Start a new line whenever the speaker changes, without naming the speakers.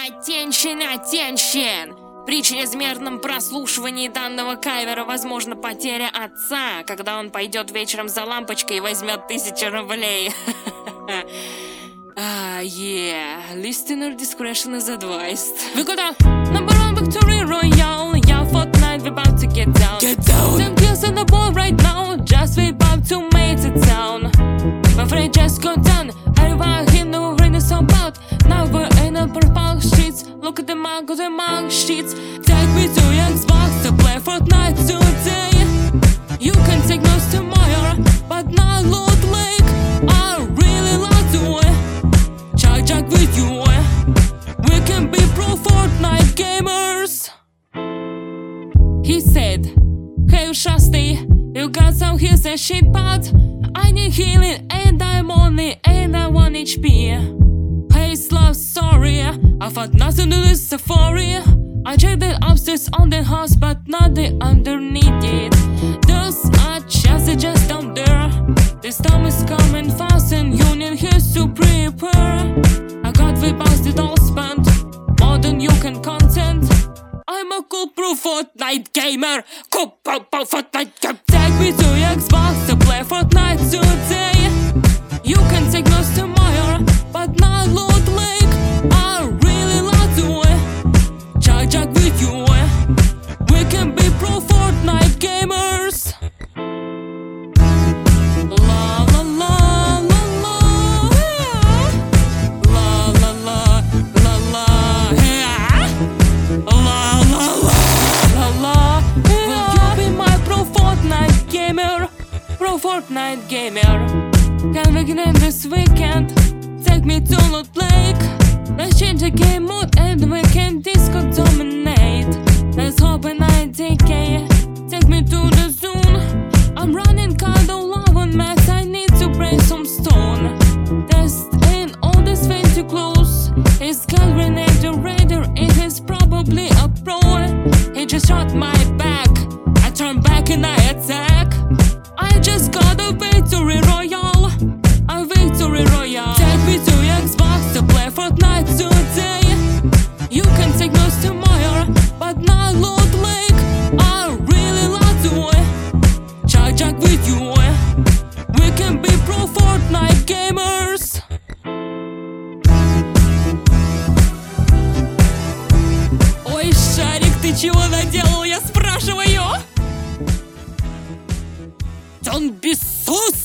Attention! При чрезмерном прослушивании данного кавера возможна потеря отца, когда он пойдет вечером за лампочкой и возьмет 1000 рублей. Listener discretion is advised. We got a number one victory royale. Yeah, Fortnite, we about to get down.
Get down.
10 kills on the ball right now. Just we about to make it down. My friend just got done. Everyone him no rain is about. Now we're in the purple streets. Look at the mug sheets. Take me to your Xbox to play Fortnite today. You can take notes tomorrow, but not loot lake. I really love to Jack with you. We can be pro Fortnite gamers. He said, hey Shasty, you got some heals and shit, but I need healing and I'm only and I want HP. Hey Slav, sorry, I've had nothing to do with Safari. I checked the upstairs on the house, but not the underneath it. Those are just down there. This time is coming fast and you need here to prepare. I got the busted all spent, more than you can content. I'm a cool pro Fortnite gamer. Cool pro Fortnite gamer. Take me to your Xbox to play Fortnite today. You can take notes tomorrow, but not loot lake. I really love to Jack with you. We can be pro Fortnite gamers. La la la la la, la la la la la, la la la la. Will you be my pro Fortnite gamer? Pro Fortnite gamer. Can we get in this weekend? Take me to Loot Lake. Let's change the game mode and we can disco dominate. Let's hop an IDK. Take me to the zone. I'm running kinda low on max. I need to break some stone. Testing all this way too close. His gun grenade the raider. It is probably a pro. He just shot my back. I turn back and I attack. I just got a victory royale. A victory royale. Take me to your Xbox to play Fortnite today. You can take notes tomorrow, but not loot lake. I really love to Jack with you. We can be pro Fortnite gamers. Ой, Шарик, ты чего наделал, я спрашиваю? Он без сус!